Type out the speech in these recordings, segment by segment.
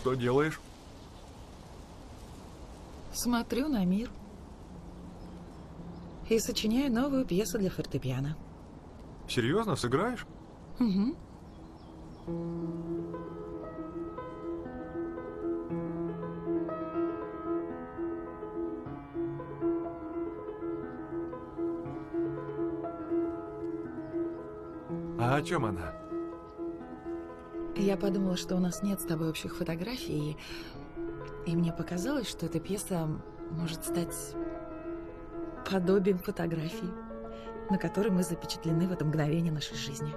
Что делаешь? Смотрю на мир. И сочиняю новую пьесу для фортепиано. Серьезно, сыграешь? Угу. А о чем она? Я подумала, что у нас нет с тобой общих фотографий, и мне показалось, что эта пьеса может стать подобием фотографий, на которой мы запечатлены в это мгновение нашей жизни.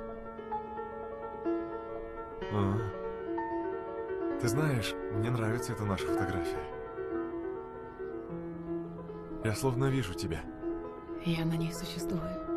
Ты знаешь, мне нравится эта наша фотография. Я словно вижу тебя. Я на ней существую.